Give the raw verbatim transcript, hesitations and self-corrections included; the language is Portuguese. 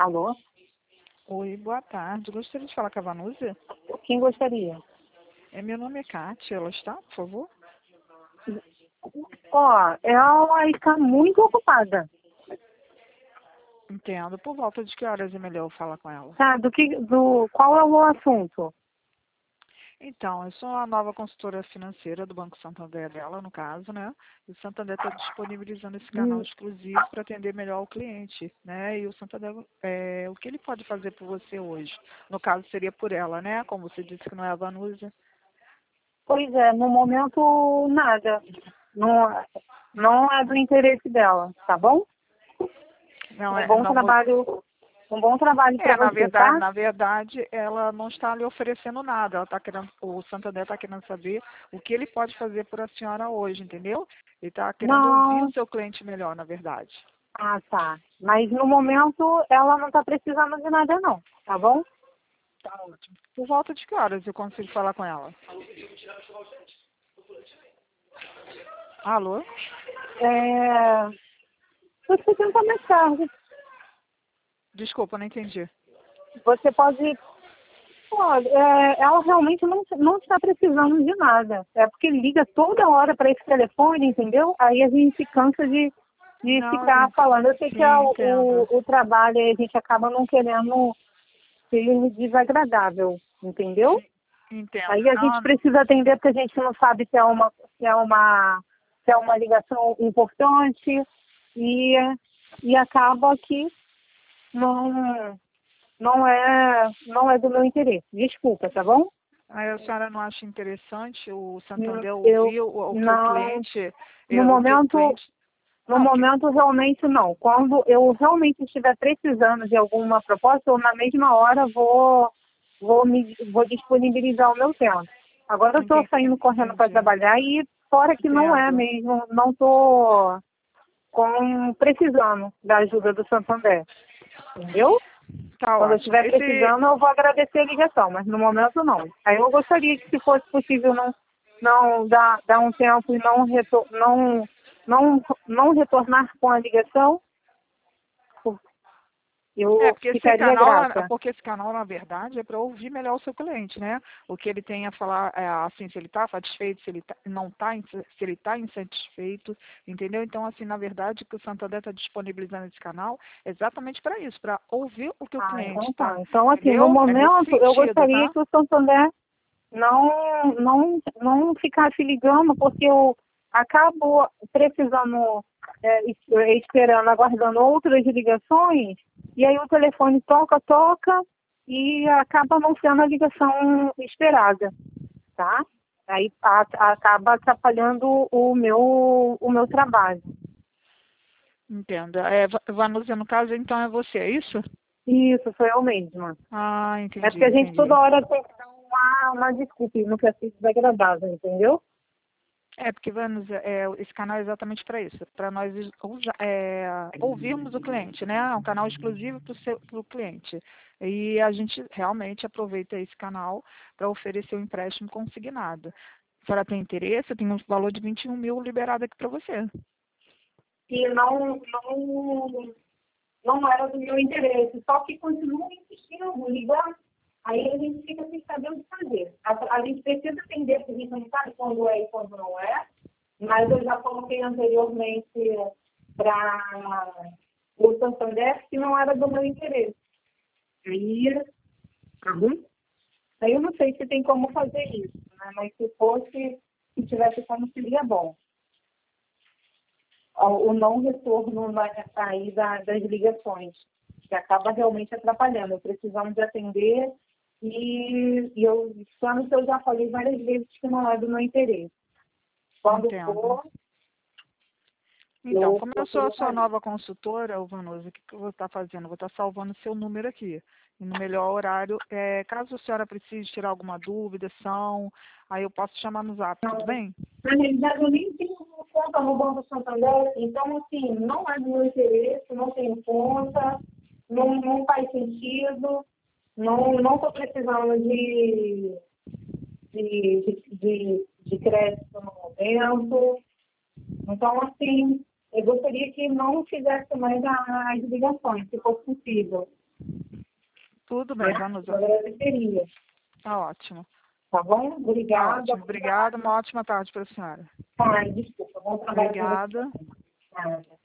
Alô? Oi, boa tarde. Gostaria de falar com a Vanusa? Quem gostaria? É, meu nome é Kátia. Ela está, por favor? Ó, ela está muito ocupada. Entendo. Por volta de que horas é melhor eu falar com ela? Tá, do que, do, qual é o assunto? Então, eu sou a nova consultora financeira do Banco Santander dela, no caso, né? E o Santander está disponibilizando esse canal Hum, exclusivo para atender melhor o cliente, né? E o Santander, é, o que ele pode fazer por você hoje? No caso, seria por ela, né? Como você disse que não é a Vanusa. Pois é, no momento nada. Não, não é do interesse dela, tá bom? Não, Um é, bom não, vo- trabalho, um bom trabalho para é, na você, verdade, tá? na verdade, ela não está lhe oferecendo nada. Ela tá querendo, o Santander está querendo saber o que ele pode fazer por a senhora hoje, entendeu? Ele está querendo ouvir o Não. seu cliente melhor, na verdade. Ah, tá. Mas no momento ela não está precisando de nada não, tá bom? Tá ótimo. Por volta de que horas eu consigo falar com ela? Alô? É, você tenta mais tarde. Desculpa, não entendi. Você pode. Pô, é, ela realmente não, não está precisando de nada. É porque liga toda hora para esse telefone, entendeu? Aí a gente cansa de, de Não, ficar ent- falando. Eu sei que é sim, o, entendo. o, o trabalho e a gente acaba não querendo ser desagradável, entendeu? Entendo. Aí a gente Não, precisa atender porque a gente não sabe se é uma, se é uma, se é uma ligação importante e, e acaba que não, não é, não é do meu interesse. Desculpa, tá bom? aí a senhora não acha interessante o Hum, Santander Eu ouvir o, o que o não, cliente, no eh, o que o momento, cliente, no não, porque, momento realmente não. Quando eu realmente estiver precisando de alguma proposta, eu na mesma hora vou, vou me, vou disponibilizar o meu tempo. Agora eu estou entendi, saindo correndo para entendi, trabalhar e fora que não é entendo. mesmo, não estou com precisando da ajuda do Santander, entendeu? Tá Quando eu ótimo. estiver Esse, precisando, eu vou agradecer a ligação, mas no momento não. Aí eu gostaria que, se fosse possível, não, não dar, dar um tempo e não, retor não, não, não retornar com a ligação, É, eu porque esse ficaria canal, grata. porque esse canal, na verdade, é para ouvir melhor o seu cliente, né? O que ele tem a falar, é, assim, se ele está satisfeito, se ele tá, não está, se ele está insatisfeito, entendeu? Então, assim, na verdade, o que o Santander está disponibilizando esse canal é exatamente para isso, para ouvir o que o Ah, cliente então está, tá. Então, assim, no entendeu? É nesse momento, eu sentido, gostaria tá? que o Santander não, não, não ficasse ligando, porque eu acabo precisando, é, es- é, esperando, aguardando outras ligações, e aí o telefone toca, toca, e acaba não sendo a ligação esperada, tá? Aí a- acaba atrapalhando o meu, o meu trabalho. Entenda. É, Va- Vanusa, no caso, então é você, é isso? Isso, sou eu mesma. Ah, É entendi, porque a gente entendi. toda hora tem que dar uma, uma desculpa, e não quer ser desagradável, entendeu? É, porque vamos, é, esse canal é exatamente para isso, para nós usa- é, ouvirmos o cliente, né? É um canal exclusivo para o cliente. E a gente realmente aproveita esse canal para oferecer o empréstimo consignado. Se a senhora tem interesse, tem um valor de vinte e um mil liberado aqui para você. E não, não, não era do meu interesse, só que continua insistindo, ligando, aí a gente fica sem saber o que fazer. A, a gente precisa entender, porque a gente não sabe quando é e quando não é, mas eu já coloquei anteriormente para o Santander que não era do meu interesse. Aí, tá bom? Aí eu não sei se tem como fazer isso, né? Mas se fosse, se tivesse como, seria bom. O o não retorno vai sair da, das ligações, que acaba realmente atrapalhando. Eu precisamos de atender e, e eu, quando eu já falei várias vezes que não é do meu interesse. Quando Entendo. for, Então, eu como eu sou a procuro sua fazer. nova consultora, ô Vanusa, o que, que eu vou estar fazendo? Eu vou estar salvando o seu número aqui. E no melhor horário, é, caso a senhora precise tirar alguma dúvida, são, aí eu posso chamar no zap, tudo Então, bem? na realidade, eu nem tenho conta no Banco Santander, então, assim, não é do meu interesse, não tenho conta, não, não faz sentido, não não estou precisando de, de, de, de, de crédito no momento. Então, assim, eu gostaria que não fizesse mais a- as ligações, se fosse possível. Tudo bem, Vanusa. Eu agradeceria. Tá ótimo. Tá bom? Obrigada. Ótimo. Obrigada, uma ótima tarde para a senhora. Ai, desculpa, bom trabalho. Obrigada. Nada.